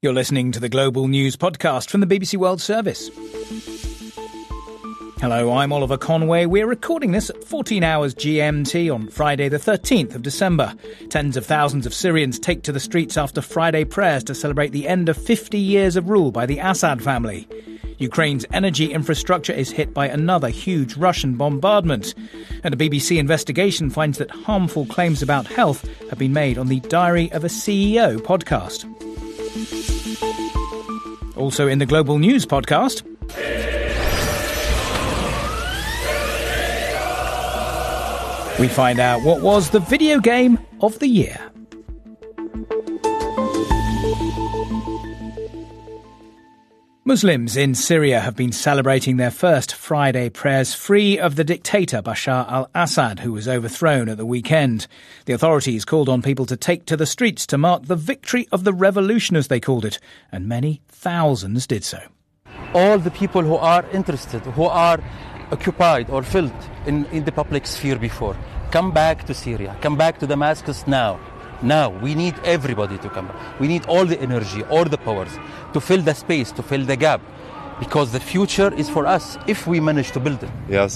You're listening to the Global News Podcast from the BBC World Service. Hello, I'm Oliver Conway. We're recording this at 14 hours GMT on Friday the 13th of December. Tens of thousands of Syrians take to the streets after Friday prayers to celebrate the end of 50 years of rule by the Assad family. Ukraine's energy infrastructure is hit by another huge Russian bombardment. And a BBC investigation finds that harmful claims about health have been made on the Diary of a CEO podcast. Also in the Global News Podcast, we find out what was the video game of the year. Muslims in Syria have been celebrating their first Friday prayers free of the dictator Bashar al-Assad, who was overthrown at the weekend. The authorities called on people to take to the streets to mark the victory of the revolution, as they called it, and many thousands did so. All the people who are interested, who are occupied or filled in the public sphere before, come back to Syria, come back to Damascus now. Now, we need everybody to come back. We need all the energy, all the powers to fill the space, to fill the gap. Because the future is for us, if we manage to build it.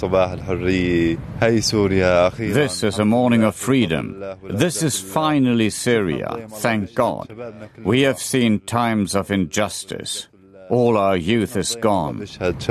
This is a morning of freedom. This is finally Syria, thank God. We have seen times of injustice. All our youth is gone.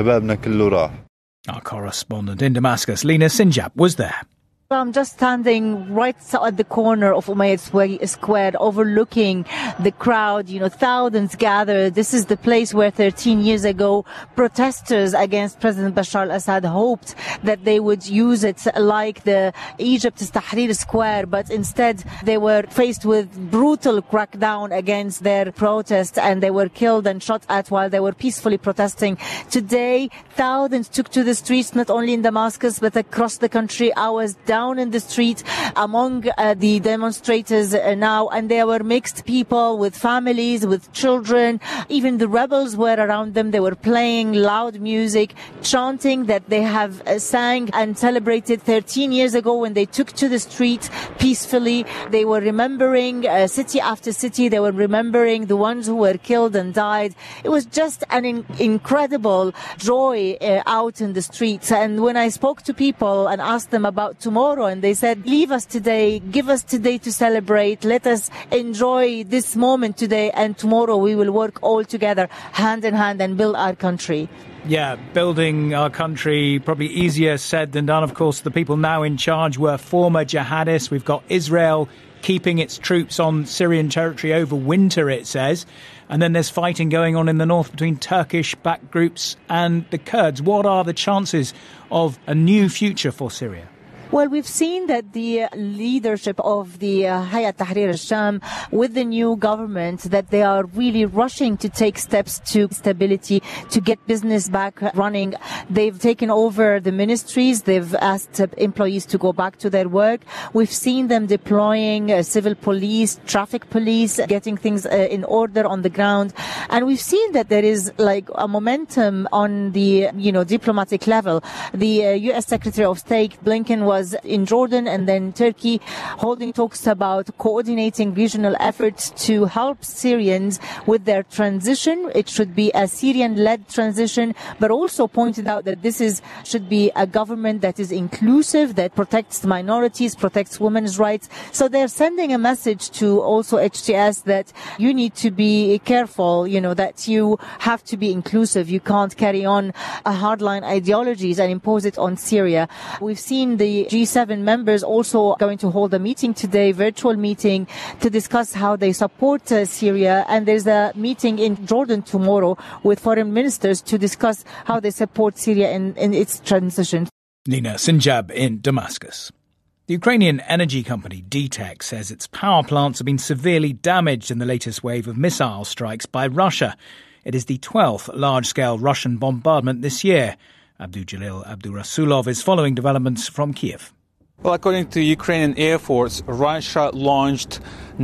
Our correspondent in Damascus, Lina Sinjab, was there. I'm just standing right at the corner of Umayyad Square, overlooking the crowd. Thousands gathered. This is the place where 13 years ago, protesters against President Bashar al-Assad hoped that they would use it like the Egypt's Tahrir Square, but instead they were faced with brutal crackdown against their protest, and they were killed and shot at while they were peacefully protesting. Today, thousands took to the streets, not only in Damascus, but across the country. I was down in the street among the demonstrators now, and there were mixed people with families, with children. Even the rebels were around them. They were playing loud music, chanting that they have sang and celebrated 13 years ago when they took to the street peacefully. They were remembering city after city. They were remembering the ones who were killed and died. It was just an incredible joy out in the streets. And when I spoke to people and asked them about tomorrow, and they said, leave us today, give us today to celebrate, let us enjoy this moment today, and tomorrow we will work all together, hand in hand, and build our country. Yeah, building our country, probably easier said than done. Of course, the people now in charge were former jihadists. We've got Israel keeping its troops on Syrian territory over winter, it says. And then there's fighting going on in the north between Turkish-backed groups and the Kurds. What are the chances of a new future for Syria? Well, we've seen that the leadership of the Hayat Tahrir al-Sham with the new government, that they are really rushing to take steps to stability, to get business back running. They've taken over the ministries. They've asked employees to go back to their work. We've seen them deploying civil police, traffic police, getting things in order on the ground. And we've seen that there is like a momentum on the, diplomatic level. The U.S. Secretary of State, Blinken, was in Jordan and then Turkey, holding talks about coordinating regional efforts to help Syrians with their transition. It should be a Syrian-led transition, but also pointed out that this should be a government that is inclusive, that protects minorities, protects women's rights. So they're sending a message to also HTS that you need to be careful, that you have to be inclusive. You can't carry on a hardline ideologies and impose it on Syria. We've seen the G7 members also going to hold a meeting today, virtual meeting, to discuss how they support Syria. And there's a meeting in Jordan tomorrow with foreign ministers to discuss how they support Syria in its transition. Lina Sinjab in Damascus. The Ukrainian energy company DTEK says its power plants have been severely damaged in the latest wave of missile strikes by Russia. It is the 12th large-scale Russian bombardment this year. Abdujalil Abdurasulov is following developments from Kiev. Well, according to Ukrainian Air Force, Russia launched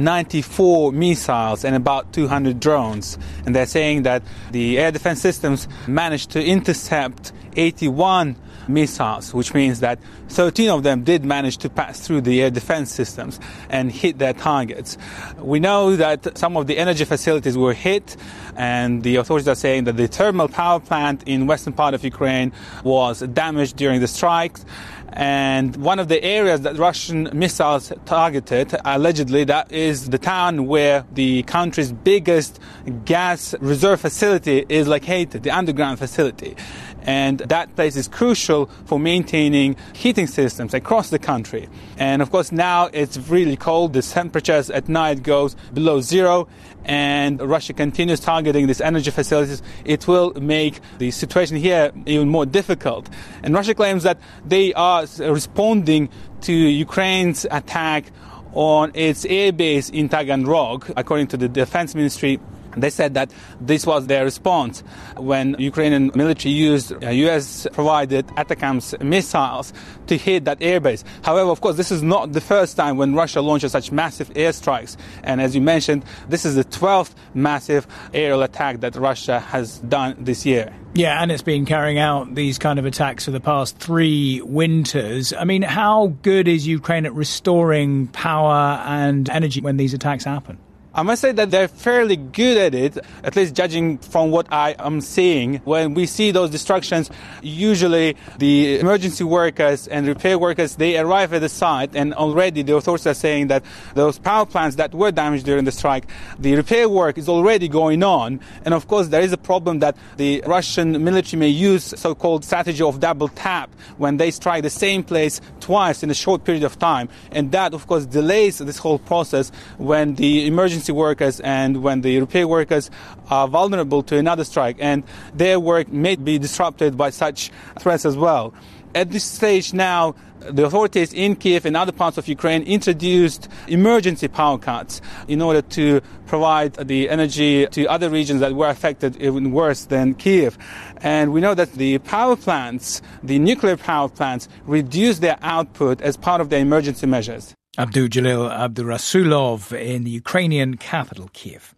94 missiles and about 200 drones. And they're saying that the air defense systems managed to intercept 81 missiles, which means that 13 of them did manage to pass through the air defense systems and hit their targets. We know that some of the energy facilities were hit, and the authorities are saying that the thermal power plant in western part of Ukraine was damaged during the strikes. And one of the areas that Russian missiles targeted, allegedly, that is the town where the country's biggest gas reserve facility is located, the underground facility. And that place is crucial for maintaining heating systems across the country. And of course now it's really cold. The temperatures at night goes below zero, and Russia continues targeting these energy facilities. It will make the situation here even more difficult. And Russia claims that they are responding to Ukraine's attack on its airbase in Taganrog. According to the Defense Ministry, they said that this was their response when Ukrainian military used US-provided ATACMS missiles to hit that airbase. However, of course, this is not the first time when Russia launches such massive airstrikes. And as you mentioned, this is the 12th massive aerial attack that Russia has done this year. Yeah, and it's been carrying out these kind of attacks for the past 3 winters. I mean, how good is Ukraine at restoring power and energy when these attacks happen? I must say that they're fairly good at it, at least judging from what I am seeing. When we see those destructions, usually the emergency workers and repair workers, they arrive at the site, and already the authorities are saying that those power plants that were damaged during the strike, the repair work is already going on. And of course, there is a problem that the Russian military may use so-called strategy of double tap when they strike the same place twice in a short period of time. And that, of course, delays this whole process when the emergency workers and when the repair workers are vulnerable to another strike, and their work may be disrupted by such threats as well. At this stage now, the authorities in Kiev and other parts of Ukraine introduced emergency power cuts in order to provide the energy to other regions that were affected even worse than Kiev. And we know that the power plants, the nuclear power plants, reduced their output as part of their emergency measures. Abdujalil Abdurasulov in the Ukrainian capital, Kiev.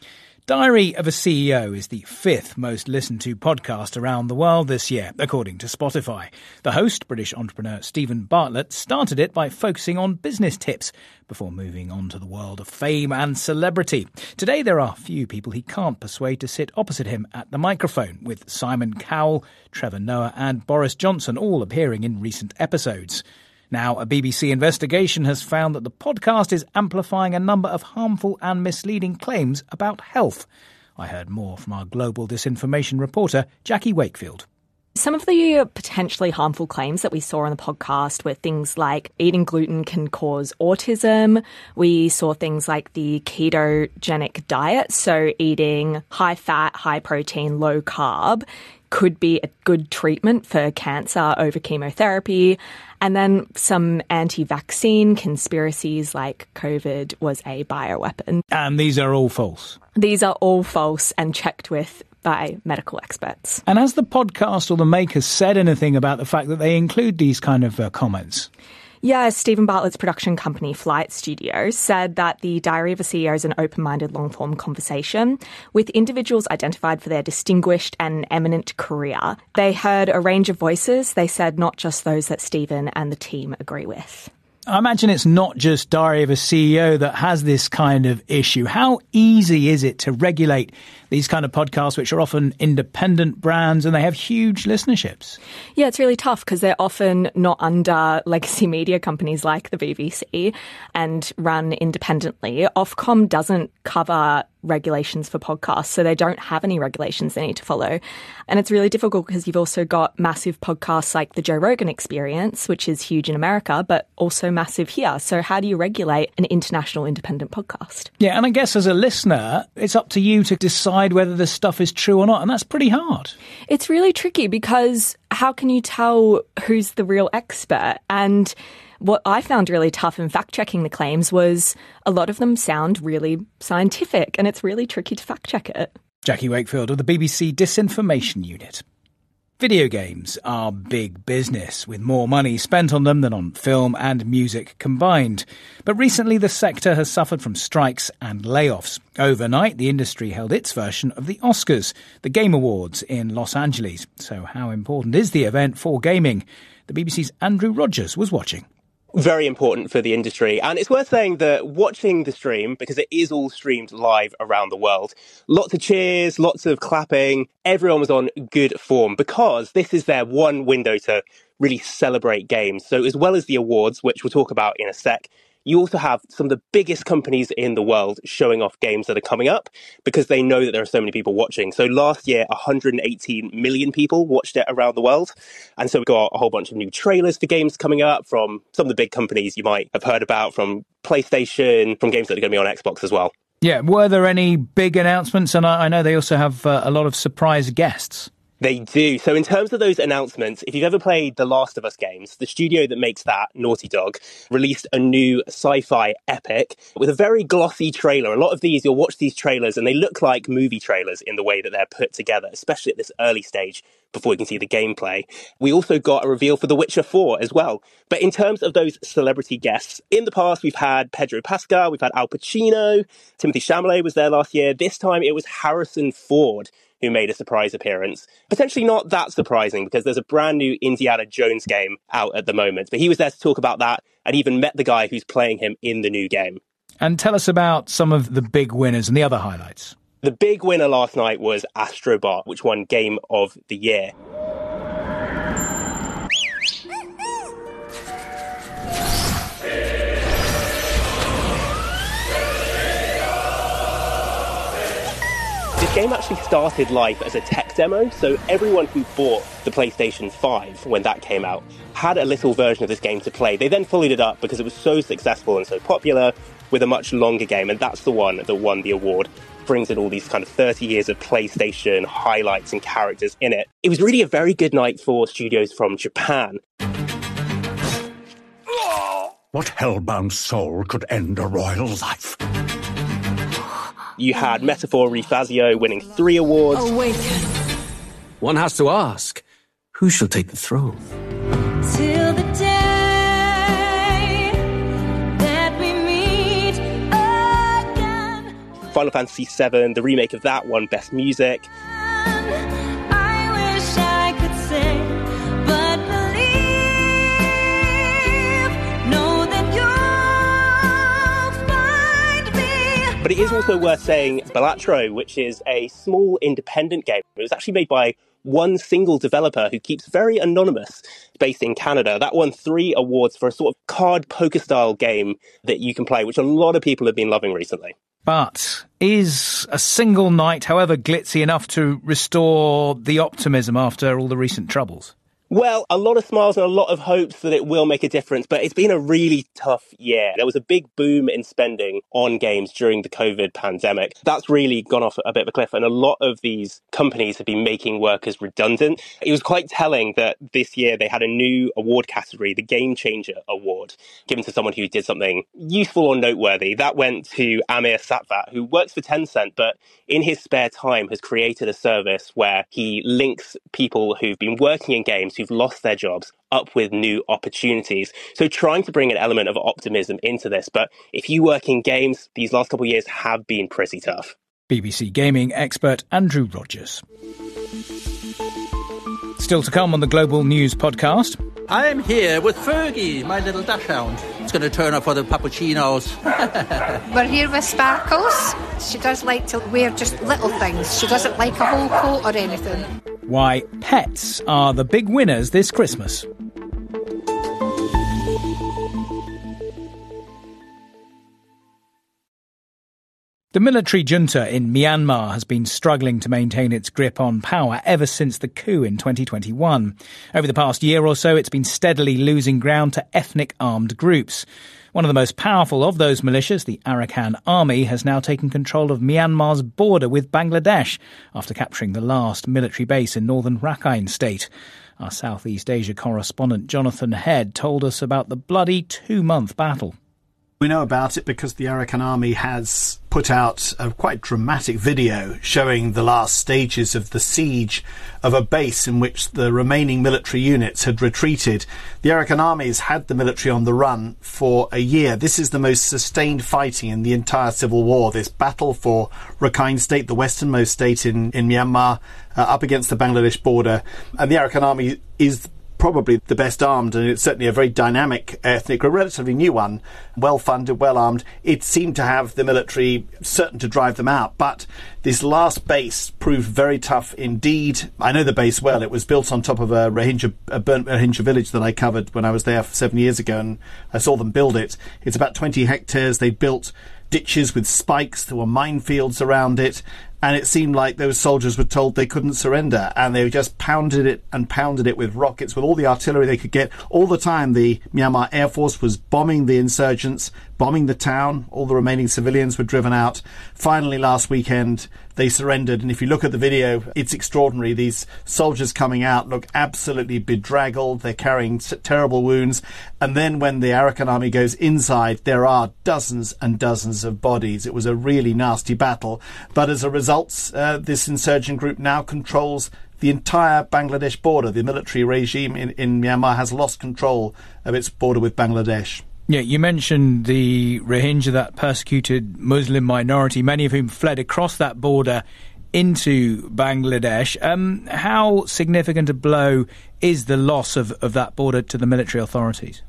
Diary of a CEO is the 5th most listened to podcast around the world this year, according to Spotify. The host, British entrepreneur Stephen Bartlett, started it by focusing on business tips before moving on to the world of fame and celebrity. Today there are few people he can't persuade to sit opposite him at the microphone, with Simon Cowell, Trevor Noah and Boris Johnson all appearing in recent episodes. Now, a BBC investigation has found that the podcast is amplifying a number of harmful and misleading claims about health. I heard more from our global disinformation reporter, Jackie Wakefield. Some of the potentially harmful claims that we saw on the podcast were things like eating gluten can cause autism. We saw things like the ketogenic diet, so eating high fat, high protein, low carb could be a good treatment for cancer over chemotherapy. And then some anti-vaccine conspiracies like COVID was a bioweapon. And these are all false? These are all false and checked with by medical experts. And has the podcast or the makers said anything about the fact that they include these kind of comments? Yeah, Stephen Bartlett's production company, Flight Studio, said that the Diary of a CEO is an open-minded, long-form conversation with individuals identified for their distinguished and eminent career. They heard a range of voices. They said not just those that Stephen and the team agree with. I imagine it's not just Diary of a CEO that has this kind of issue. How easy is it to regulate these kind of podcasts, which are often independent brands and they have huge listenerships? Yeah, it's really tough because they're often not under legacy media companies like the BBC and run independently. Ofcom doesn't cover regulations for podcasts, so they don't have any regulations they need to follow. And it's really difficult because you've also got massive podcasts like the Joe Rogan Experience, which is huge in America, but also massive here. So how do you regulate an international independent podcast? Yeah, and I guess as a listener, it's up to you to decide whether this stuff is true or not, and that's pretty hard. It's really tricky because how can you tell who's the real expert? And what I found really tough in fact-checking the claims was a lot of them sound really scientific, and it's really tricky to fact-check it. Jackie Wakefield of the BBC Disinformation Unit. Video games are big business, with more money spent on them than on film and music combined. But recently the sector has suffered from strikes and layoffs. Overnight, the industry held its version of the Oscars, the Game Awards in Los Angeles. So how important is the event for gaming? The BBC's Andrew Rogers was watching. Very important for the industry. And it's worth saying that watching the stream, because it is all streamed live around the world, lots of cheers, lots of clapping, everyone was on good form because this is their one window to really celebrate games. So as well as the awards, which we'll talk about in a sec, you also have some of the biggest companies in the world showing off games that are coming up because they know that there are so many people watching. So last year, 118 million people watched it around the world. And so we've got a whole bunch of new trailers for games coming up from some of the big companies you might have heard about, from PlayStation, from games that are going to be on Xbox as well. Yeah, were there any big announcements? And I know they also have a lot of surprise guests. They do. So in terms of those announcements, if you've ever played The Last of Us games, the studio that makes that, Naughty Dog, released a new sci-fi epic with a very glossy trailer. A lot of these, you'll watch these trailers and they look like movie trailers in the way that they're put together, especially at this early stage before you can see the gameplay. We also got a reveal for The Witcher 4 as well. But in terms of those celebrity guests, in the past we've had Pedro Pascal, we've had Al Pacino, Timothée Chalamet was there last year. This time it was Harrison Ford who made a surprise appearance. Potentially not that surprising because there's a brand new Indiana Jones game out at the moment. But he was there to talk about that and even met the guy who's playing him in the new game. And tell us about some of the big winners and the other highlights. The big winner last night was Astro Bot, which won Game of the Year. This game actually started life as a tech demo, so everyone who bought the PlayStation 5 when that came out had a little version of this game to play. They then followed it up because it was so successful and so popular with a much longer game, and that's the one that won the award. Brings in all these kind of 30 years of PlayStation highlights and characters in it. It was really a very good night for studios from Japan. What hellbound soul could end a royal life? You had Metaphor ReFazio winning 3 awards. Awaken. One has to ask, who shall take the throne? Till the day that we meet again. Final Fantasy VII, the remake of that, won Best Music. I wish I could say, but believe, know that you'll find me. But it is also worth saying Balatro, which is a small independent game. It was actually made by one single developer who keeps very anonymous, based in Canada. That won 3 awards for a sort of card poker style game that you can play, which a lot of people have been loving recently. But is a single night, however glitzy, enough to restore the optimism after all the recent troubles? Well, a lot of smiles and a lot of hopes that it will make a difference, but it's been a really tough year. There was a big boom in spending on games during the COVID pandemic. That's really gone off a bit of a cliff, and a lot of these companies have been making workers redundant. It was quite telling that this year they had a new award category, the Game Changer Award, given to someone who did something useful or noteworthy. That went to Amir Satvat, who works for Tencent, but in his spare time has created a service where he links people who've been working in games, who've lost their jobs, up with new opportunities. So trying to bring an element of optimism into this. But if you work in games, these last couple of years have been pretty tough. BBC gaming expert Andrew Rogers. Still to come on the Global News podcast. I'm here with Fergie, my little dachshund. It's going to turn up for the puppuccinos. We're here with Sparkles. She does like to wear just little things. She doesn't like a whole coat or anything. Why pets are the big winners this Christmas. The military junta in Myanmar has been struggling to maintain its grip on power ever since the coup in 2021. Over the past year or so, it's been steadily losing ground to ethnic armed groups. One of the most powerful of those militias, the Arakan Army, has now taken control of Myanmar's border with Bangladesh after capturing the last military base in northern Rakhine state. Our Southeast Asia correspondent Jonathan Head told us about the bloody 2-month battle. We know about it because the Arakan Army has put out a quite dramatic video showing the last stages of the siege of a base in which the remaining military units had retreated. The Arakan Army's had the military on the run for a year. This is the most sustained fighting in the entire civil war, this battle for Rakhine State, the westernmost state in Myanmar, up against the Bangladesh border. And the Arakan Army is probably the best armed, and it's certainly a very dynamic ethnic group, a relatively new one, well funded, well armed. It seemed to have the military certain to drive them out, but this last base proved very tough indeed. I know the base well. It was built on top of a burnt Rohingya village that I covered when I was there 7 years ago, and I saw them build it. It's about 20 hectares. They built ditches with spikes. There were minefields around it. And it seemed like those soldiers were told they couldn't surrender, and they just pounded it with rockets, with all the artillery they could get. All the time, the Myanmar Air Force was bombing the insurgents, bombing the town. All the remaining civilians were driven out. Finally, last weekend, they surrendered. And if you look at the video, it's extraordinary. These soldiers coming out look absolutely bedraggled. They're carrying terrible wounds. And then when the Arakan Army goes inside, there are dozens and dozens of bodies. It was a really nasty battle. But as a result, this insurgent group now controls the entire Bangladesh border. The military regime in Myanmar has lost control of its border with Bangladesh. Yeah, you mentioned the Rohingya, that persecuted Muslim minority, many of whom fled across that border into Bangladesh. How significant a blow is the loss of that border to the military authorities?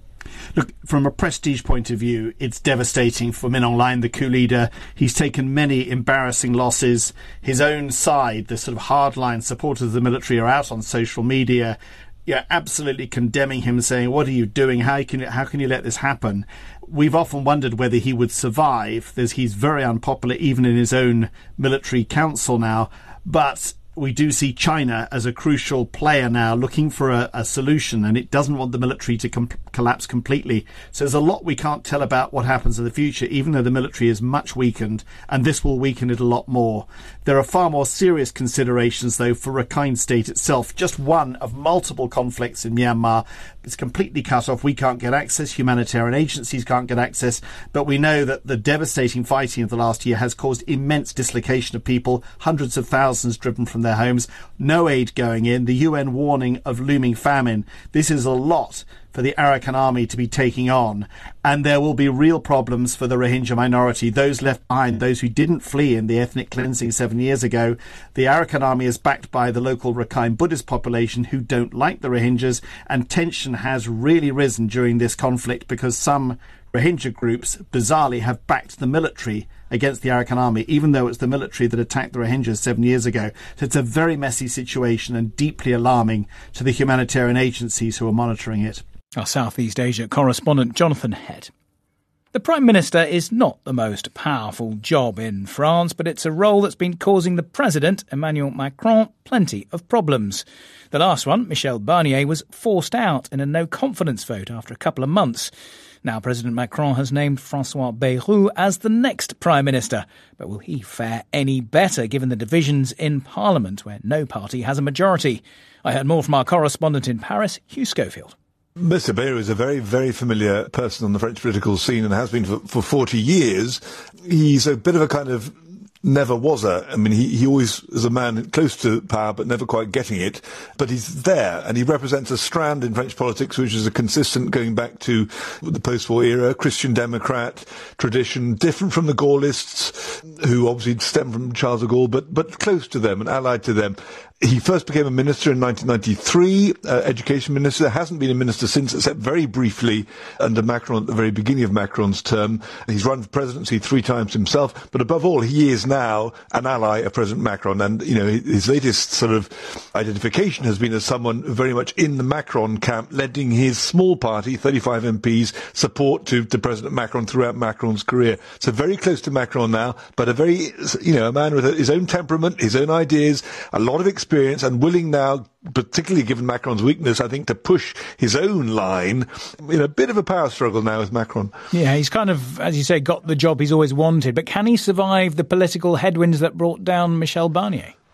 Look, from a prestige point of view, it's devastating for Min Aung Hlaing, the coup leader. He's taken many embarrassing losses. His own side, the sort of hardline supporters of the military, are out on social media, absolutely condemning him, saying, "What are you doing? How can you let this happen?" We've often wondered whether he would survive. He's very unpopular, even in his own military council now. But we do see China as a crucial player now, looking for a solution, and it doesn't want the military to collapse completely. So there's a lot we can't tell about what happens in the future, even though the military is much weakened, and this will weaken it a lot more. There are far more serious considerations, though, for Rakhine State itself. Just one of multiple conflicts in Myanmar. It's completely cut off. We can't get access. Humanitarian agencies can't get access. But we know that the devastating fighting of the last year has caused immense dislocation of people, hundreds of thousands driven from their homes, no aid going in, the UN warning of looming famine. This is a lot for the Arakan Army to be taking on, and there will be real problems for the Rohingya minority, those left behind, those who didn't flee in the ethnic cleansing 7 years ago. The Arakan Army is backed by the local Rakhine Buddhist population who don't like the Rohingyas, and tension has really risen during this conflict because some Rohingya groups, bizarrely, have backed the military against the Arakan Army, even though it's the military that attacked the Rohingyas 7 years ago. So it's a very messy situation and deeply alarming to the humanitarian agencies who are monitoring it. Our Southeast Asia correspondent Jonathan Head. The Prime Minister is not the most powerful job in France, but it's a role that's been causing the President, Emmanuel Macron, plenty of problems. The last one, Michel Barnier, was forced out in a no-confidence vote after a couple of months. Now President Macron has named François Bayrou as the next Prime Minister. But will he fare any better given the divisions in Parliament, where no party has a majority? I heard more from our correspondent in Paris, Hugh Schofield. Mr. Bayrou is a very, very familiar person on the French political scene and has been for 40 years. He's a bit of a kind of never-was-er. I mean, he always is a man close to power but never quite getting it. But he's there, and he represents a strand in French politics which is a consistent, going back to the post-war era, Christian Democrat tradition, different from the Gaullists, who obviously stem from Charles de Gaulle, but close to them and allied to them. He first became a minister in 1993, education minister. Hasn't been a minister since, except very briefly under Macron at the very beginning of Macron's term. He's run for presidency 3 times himself, but above all, he is now an ally of President Macron. And, you know, his latest sort of identification has been as someone very much in the Macron camp, lending his small party, 35 MPs, support to President Macron throughout Macron's career. So very close to Macron now, but a very, a man with his own temperament, his own ideas, a lot of experience, and willing now, particularly given Macron's weakness, I think, to push his own line in a bit of a power struggle now with Macron. Yeah, he's kind of, as you say, got the job he's always wanted. But can he survive the political headwinds that brought down Michel Barnier?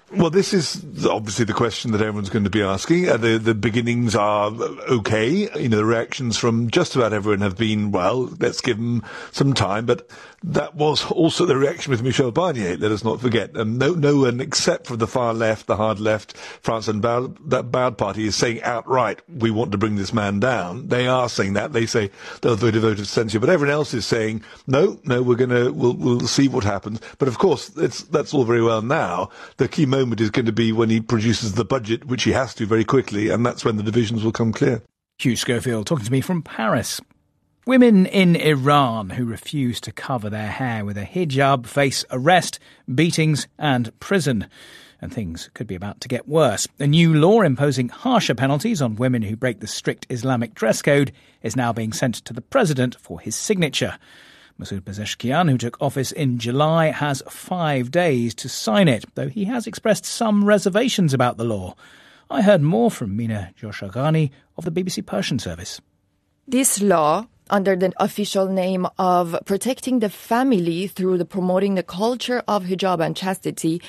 Well, this is obviously the question that everyone's going to be asking. The beginnings are okay. The reactions from just about everyone have been, well, let's give them some time. But that was also the reaction with Michel Barnier, let us not forget. And no one except for the far left, the hard left, France and that Bad Party is saying outright, we want to bring this man down. They are saying that. They say they'll vote a vote of censure. But everyone else is saying, no, we'll see what happens. But of course, that's all very well now. The key moment is going to be when he produces the budget, which he has to very quickly, and that's when the divisions will come clear. Hugh Schofield talking to me from Paris. Women in Iran who refuse to cover their hair with a hijab face arrest, beatings and prison. And things could be about to get worse. A new law imposing harsher penalties on women who break the strict Islamic dress code is now being sent to the president for his signature. Masoud Pezeshkian, who took office in July, has 5 days to sign it, though he has expressed some reservations about the law. I heard more from Mina Joshaghani of the BBC Persian Service. This law, under the official name of protecting the family through the promoting the culture of hijab and chastity,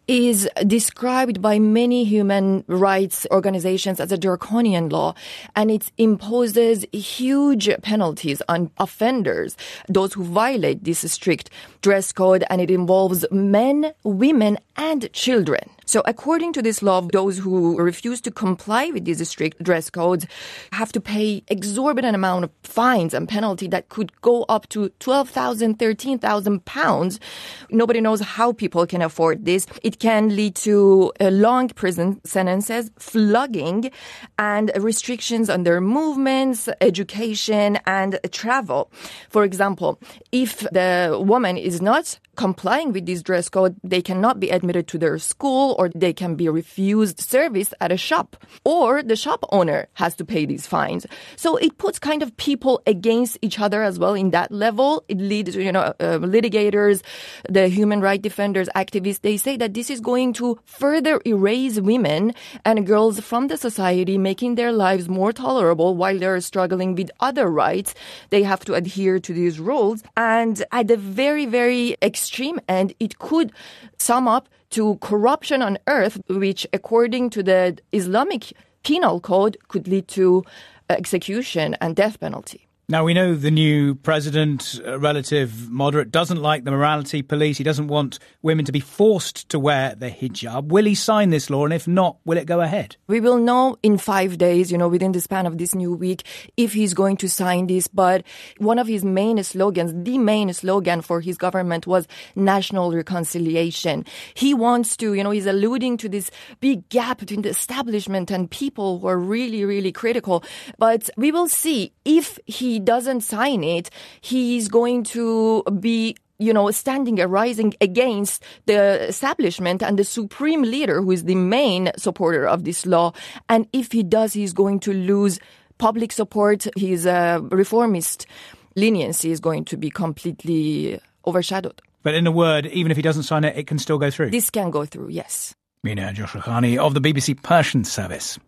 is described by many human rights organizations as a draconian law, and it imposes huge penalties on offenders, those who violate this strict dress code, and it involves men, women, and children. So according to this law, those who refuse to comply with these strict dress codes have to pay exorbitant amount of fines and penalty that could go up to 12,000, 13,000 pounds. Nobody knows how people can afford this. It can lead to long prison sentences, flogging, and restrictions on their movements, education, and travel. For example, if the woman is not complying with this dress code, they cannot be admitted to their school, or they can be refused service at a shop, or the shop owner has to pay these fines. So it puts kind of people against each other as well in that level. It leads to, litigators, the human rights defenders, activists, they say that this is going to further erase women and girls from the society, making their lives more tolerable while they're struggling with other rights. They have to adhere to these rules. And at the very, very extreme end, it could sum up to corruption on earth, which, according to the Islamic penal code, could lead to execution and death penalty. Now, we know the new president, relative moderate, doesn't like the morality police. He doesn't want women to be forced to wear the hijab. Will he sign this law? And if not, will it go ahead? We will know in 5 days, within the span of this new week, if he's going to sign this. But one of his main slogans, the main slogan for his government, was national reconciliation. He wants to, he's alluding to this big gap between the establishment and people who are really, really critical. But we will see if he doesn't sign it, he's going to be standing and rising against the establishment and the supreme leader, who is the main supporter of this law. And if he does, he's going to lose public support. His reformist leniency is going to be completely overshadowed. But in a word, even if he doesn't sign it, it can still go through? This can go through, yes. Mina Joshaghani of the BBC Persian Service.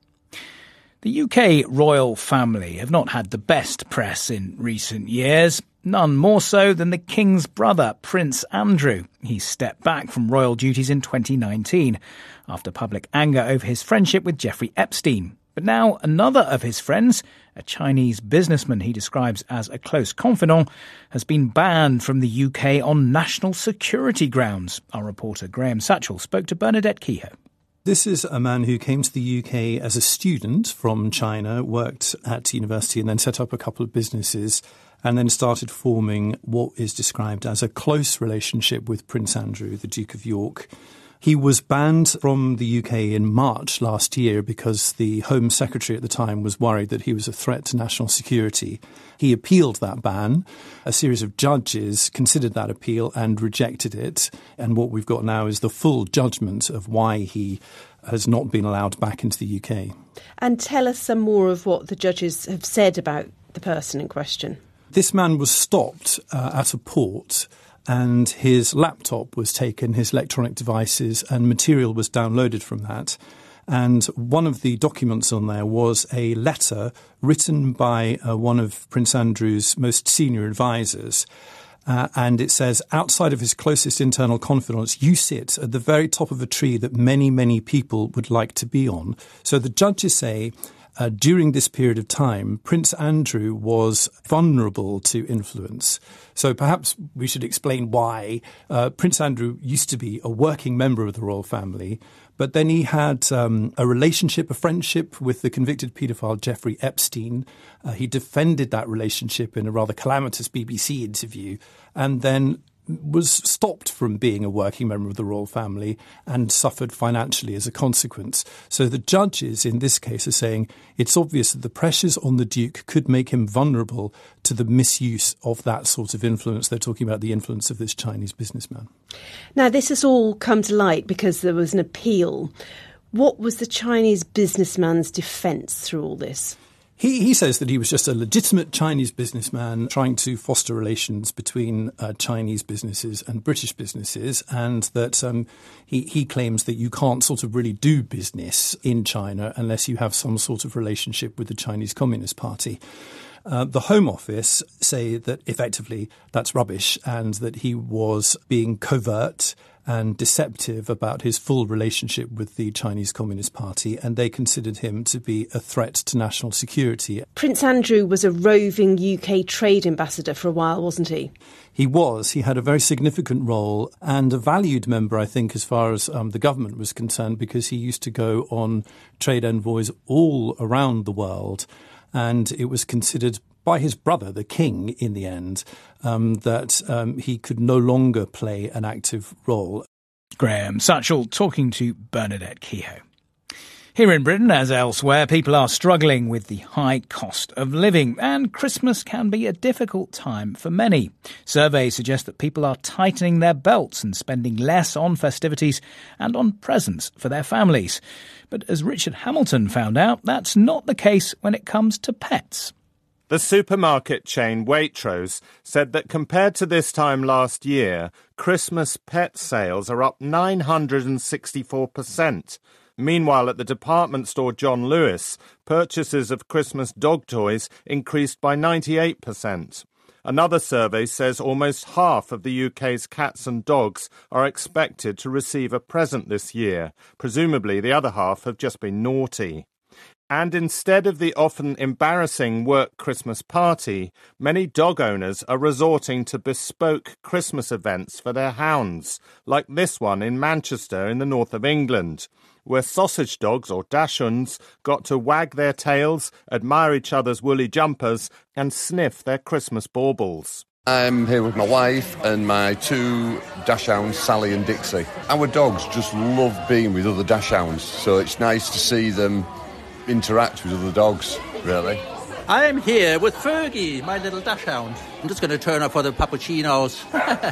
The UK royal family have not had the best press in recent years, none more so than the King's brother, Prince Andrew. He stepped back from royal duties in 2019 after public anger over his friendship with Jeffrey Epstein. But now another of his friends, a Chinese businessman he describes as a close confidant, has been banned from the UK on national security grounds. Our reporter Graham Satchell spoke to Bernadette Kehoe. This is a man who came to the UK as a student from China, worked at university and then set up a couple of businesses and then started forming what is described as a close relationship with Prince Andrew, the Duke of York. He was banned from the UK in March last year because the Home Secretary at the time was worried that he was a threat to national security. He appealed that ban. A series of judges considered that appeal and rejected it. And what we've got now is the full judgment of why he has not been allowed back into the UK. And tell us some more of what the judges have said about the person in question. This man was stopped at a port, and his laptop was taken, his electronic devices, and material was downloaded from that. And one of the documents on there was a letter written by one of Prince Andrew's most senior advisors. And it says, outside of his closest internal confidants, you sit at the very top of a tree that many, many people would like to be on. So the judges say, during this period of time, Prince Andrew was vulnerable to influence. So perhaps we should explain why. Prince Andrew used to be a working member of the royal family, but then he had a relationship, a friendship with the convicted paedophile Jeffrey Epstein. He defended that relationship in a rather calamitous BBC interview, and then was stopped from being a working member of the royal family and suffered financially as a consequence. So the judges in this case are saying it's obvious that the pressures on the Duke could make him vulnerable to the misuse of that sort of influence. They're talking about the influence of this Chinese businessman. Now, this has all come to light because there was an appeal. What was the Chinese businessman's defence through all this? He says that he was just a legitimate Chinese businessman trying to foster relations between Chinese businesses and British businesses, and that he claims that you can't sort of really do business in China unless you have some sort of relationship with the Chinese Communist Party. The Home Office say that effectively that's rubbish and that he was being covert and deceptive about his full relationship with the Chinese Communist Party, and they considered him to be a threat to national security. Prince Andrew was a roving UK trade ambassador for a while, wasn't he? He was. He had a very significant role and a valued member, I think, as far as the government was concerned, because he used to go on trade envoys all around the world, and it was considered by his brother, the king, in the end, that he could no longer play an active role. Graham Sutchell talking to Bernadette Kehoe. Here in Britain, as elsewhere, people are struggling with the high cost of living, and Christmas can be a difficult time for many. Surveys suggest that people are tightening their belts and spending less on festivities and on presents for their families. But as Richard Hamilton found out, that's not the case when it comes to pets. The supermarket chain Waitrose said that compared to this time last year, Christmas pet sales are up 964%. Meanwhile, at the department store John Lewis, purchases of Christmas dog toys increased by 98%. Another survey says almost half of the UK's cats and dogs are expected to receive a present this year. Presumably, the other half have just been naughty. And instead of the often embarrassing work Christmas party, many dog owners are resorting to bespoke Christmas events for their hounds, like this one in Manchester in the north of England, where sausage dogs or dachshunds got to wag their tails, admire each other's woolly jumpers and sniff their Christmas baubles. I'm here with my wife and my two dachshunds, Sally and Dixie. Our dogs just love being with other dachshunds, so it's nice to see them interact with other dogs, really. I'm here with Fergie, my little dachshund. I'm just going to turn her for the puppuccinos.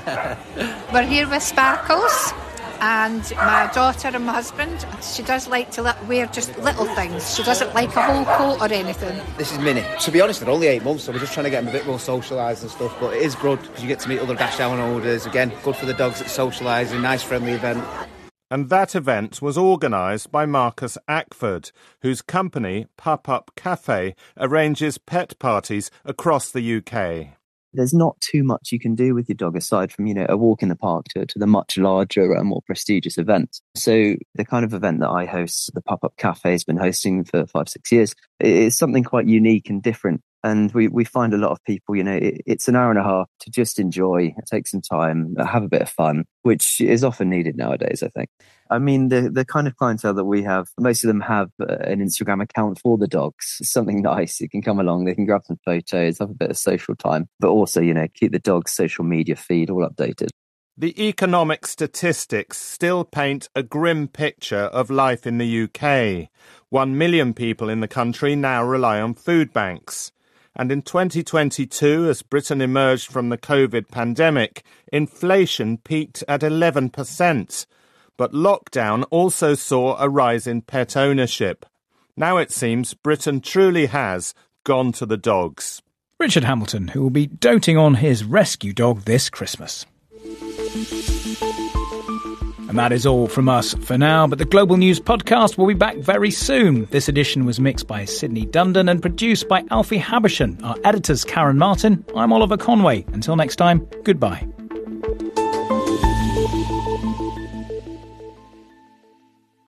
We're here with Sparkles and my daughter and my husband. She does like to wear just little things. She doesn't like a whole coat or anything. This is Minnie. To be honest, they're only 8 months, so we're just trying to get them a bit more socialised and stuff, but it is good because you get to meet other dachshund owners. Again, good for the dogs, it's socialising, nice friendly event. And that event was organised by Marcus Ackford, whose company, Pup Up Cafe, arranges pet parties across the UK. There's not too much you can do with your dog aside from, a walk in the park to the much larger and more prestigious events. So the kind of event that I host, the Pup Up Cafe, has been hosting for 5-6 years. It's something quite unique and different. And we find a lot of people, it's an hour and a half to just enjoy, take some time, have a bit of fun, which is often needed nowadays, I think. I mean, the kind of clientele that we have, most of them have an Instagram account for the dogs. It's something nice. It can come along, they can grab some photos, have a bit of social time, but also, keep the dog's social media feed all updated. The economic statistics still paint a grim picture of life in the UK. 1 million people in the country now rely on food banks. And in 2022, as Britain emerged from the COVID pandemic, inflation peaked at 11%. But lockdown also saw a rise in pet ownership. Now it seems Britain truly has gone to the dogs. Richard Hamilton, who will be doting on his rescue dog this Christmas. And that is all from us for now, but the Global News Podcast will be back very soon. This edition was mixed by Sydney Dundon and produced by Alfie Habersham. Our editor's Karen Martin. I'm Oliver Conway. Until next time, goodbye.